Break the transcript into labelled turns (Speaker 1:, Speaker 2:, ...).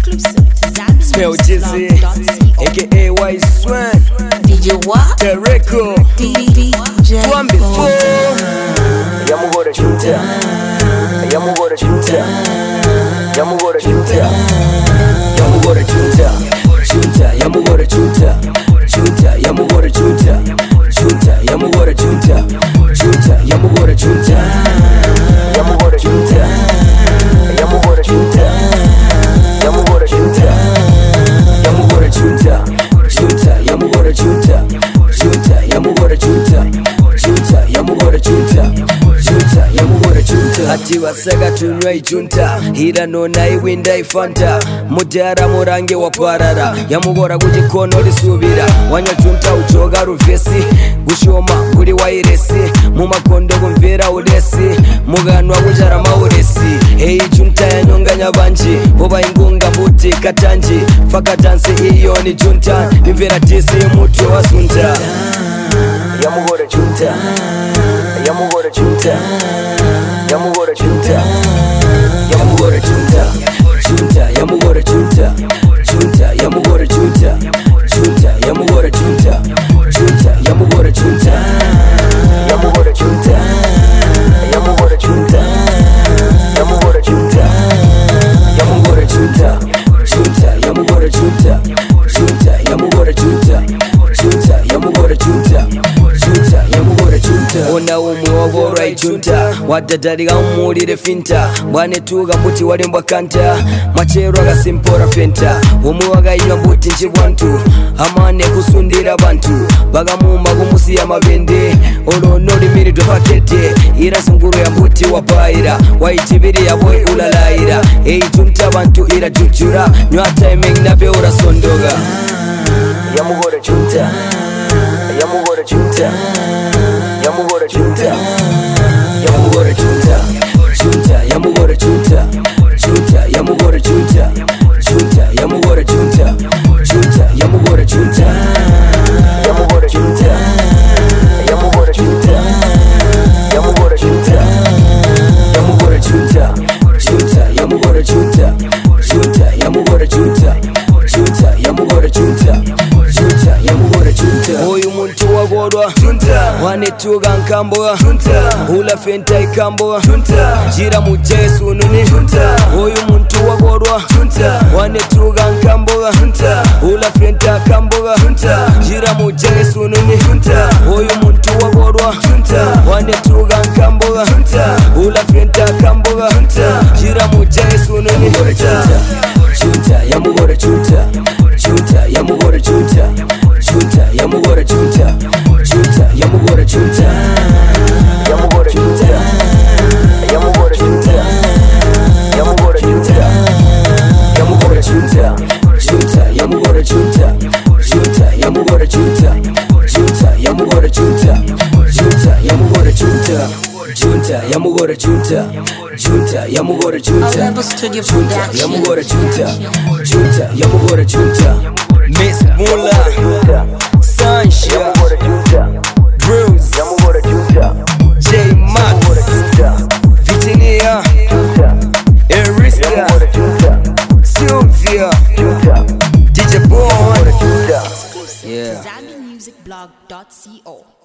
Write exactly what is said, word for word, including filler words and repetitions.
Speaker 1: Smell Jizzy, aka Y Swan,
Speaker 2: D J what?
Speaker 1: Tereko,
Speaker 2: D J
Speaker 1: one before.
Speaker 3: Yamugora Junta, Yamugora Junta, Yamugora Junta,
Speaker 1: Yamugora Junta, Junta, Yamugora Junta, Junta, Yamugora Junta, Junta, Yamugora Junta, Junta, Yamugora Junta,
Speaker 3: Yamugora Junta, Yamugora Junta, Yamugora Junta,
Speaker 1: Yamugora Junta, Junta, Yamugora Junta, Junta, Yamugora Junta, Junta, Yamugora Junta, Junta, Yamugora Junta. Ati wasaga tunywa junta, hira nona iwinda ifanta, mujara murange wakwarara, Yamugora kujikono lisubira, wanywa junta uchoga ruvesi, gushoma kuri wairesi, mumakondo kumvera ulesi, muganwa kujara mauresi, hey junta ya nyonganya banji, boba ingunga muti katanji, fakatansi iyo ni junta, nimvera tisi mutu wa sunta.
Speaker 3: Yamugora Junta, Yamugora Junta, Yamugora Junta,
Speaker 1: Yamugora Junta, Junta, Yamugora Junta, Junta, Yamugora Junta, Junta, Yamugora Junta, Junta, Yamugora Junta,
Speaker 3: Yamugora Junta, Yamugora Junta, Yamugora Junta,
Speaker 1: Yamugora Junta, Junta, Yamugora Junta, Junta, Yamugora Junta, Junta, Yamugora Junta, Junta, Yamugora Junta. Ona umuogora junta, wadadariga umurire finta, bwane tuga mbuti walembwa kanta, machero agasimpora fenta, umuwaga inywa mbuti nchibwantu, amane kusundira bantu, bagamumba kumusi ya mabende, olono limiridwe pakete, ira sunguru ya mbuti wapaira, waitibiri ya boy ulalaira, ei junta bantu ira jujura, nywa timing na beura sondoga.
Speaker 3: Yamugora Junta, Yamugora Junta, Yamugora Junta,
Speaker 1: Yamugora Junta, Junta, Yamugora Junta, Junta, Yamugora Junta, Junta, Yamugora Junta, Junta, Yamugora Junta,
Speaker 3: Yamugora Junta, Yamugora Junta, Yamugora Junta,
Speaker 1: Yamugora Junta, Junta, Yamugora Junta, Junta, Yamugora Junta, Junta, Yamugora Junta, Junta, Yamugora Junta. Oyu muntu wagorwa Junta, wanetuga nkambwa Junta, ula fenta ikambwa Junta, jira mujesu nuni Junta. Oyu muntu wagorwa Junta, wanetuga nkambwa Junta, ula fenta kambwa Junta, jira mujesu nuni Junta. Oyu muntu wagorwa Junta, wanetuga nkambwa Junta, ula fenta kambwa Junta, jira mujesu nuni Junta. Junta, Yamugora Junta, Junta, Yamugora Junta, Junta, Yamugora Junta, Junta, Yamugora Junta,
Speaker 3: Yamugora Junta, Yamugora Junta, Yamugora Junta,
Speaker 1: Yamugora Junta, Junta, Yamugora Junta, Junta, Yamugora Junta, Junta, Yamugora Junta, Junta, Yamugora Junta, Junta, Yamugora Junta, Junta, Yamugora Junta, Junta, Yamugora Junta, Junta, Yamugora Junta, Miss Mula, Sunshine,
Speaker 3: Yamugora Junta,
Speaker 1: Bruce,
Speaker 3: Yamugora Junta,
Speaker 1: J Max, Virginia, Arista,
Speaker 3: Yamugora Junta,
Speaker 1: Sylvia,
Speaker 3: Junta,
Speaker 1: D J Bond.
Speaker 3: Junta.
Speaker 1: Yeah.
Speaker 2: Zambian music blog dot co